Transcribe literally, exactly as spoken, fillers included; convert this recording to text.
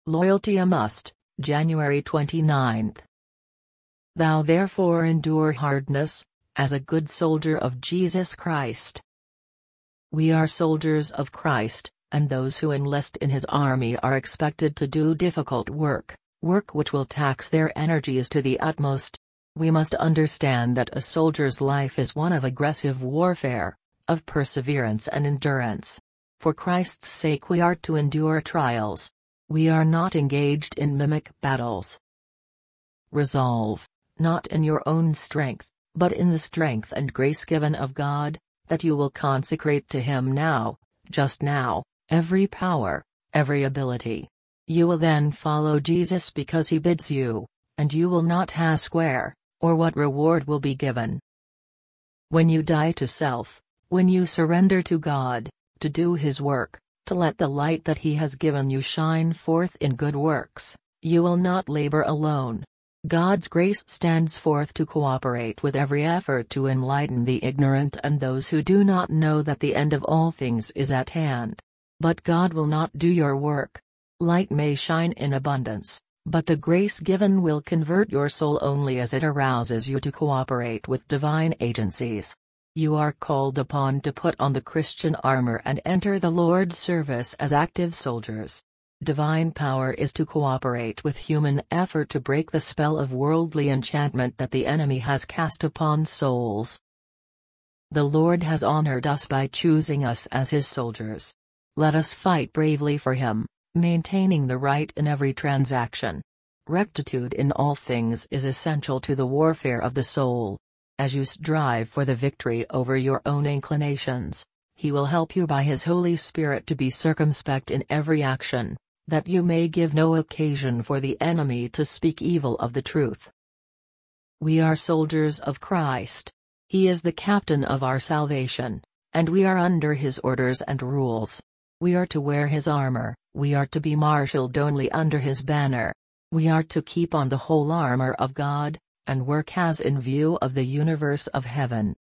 Loyalty a must, January twenty-ninth. Thou therefore endure hardness, as a good soldier of Jesus Christ. We are soldiers of Christ, and those who enlist in his army are expected to do difficult work, work which will tax their energies to the utmost. We must understand that a soldier's life is one of aggressive warfare, of perseverance and endurance. For Christ's sake we are to endure trials. We are not engaged in mimic battles. Resolve, not in your own strength, but in the strength and grace given of God, that you will consecrate to him now, just now, every power, every ability. You will then follow Jesus because he bids you, and you will not ask where, or what reward will be given. When you die to self, when you surrender to God, to do his work, to let the light that he has given you shine forth in good works, you will not labor alone. God's grace stands forth to cooperate with every effort to enlighten the ignorant and those who do not know that the end of all things is at hand. But God will not do your work. Light may shine in abundance, but the grace given will convert your soul only as it arouses you to cooperate with divine agencies. You are called upon to put on the Christian armor and enter the Lord's service as active soldiers. Divine power is to cooperate with human effort to break the spell of worldly enchantment that the enemy has cast upon souls. The Lord has honored us by choosing us as his soldiers. Let us fight bravely for him, maintaining the right in every transaction. Rectitude in all things is essential to the warfare of the soul. As you strive for the victory over your own inclinations, he will help you by his Holy Spirit to be circumspect in every action, that you may give no occasion for the enemy to speak evil of the truth. We are soldiers of Christ. He is the captain of our salvation, and we are under his orders and rules. We are to wear his armor, we are to be marshaled only under his banner. We are to keep on the whole armor of God, and work as in view of the universe of heaven.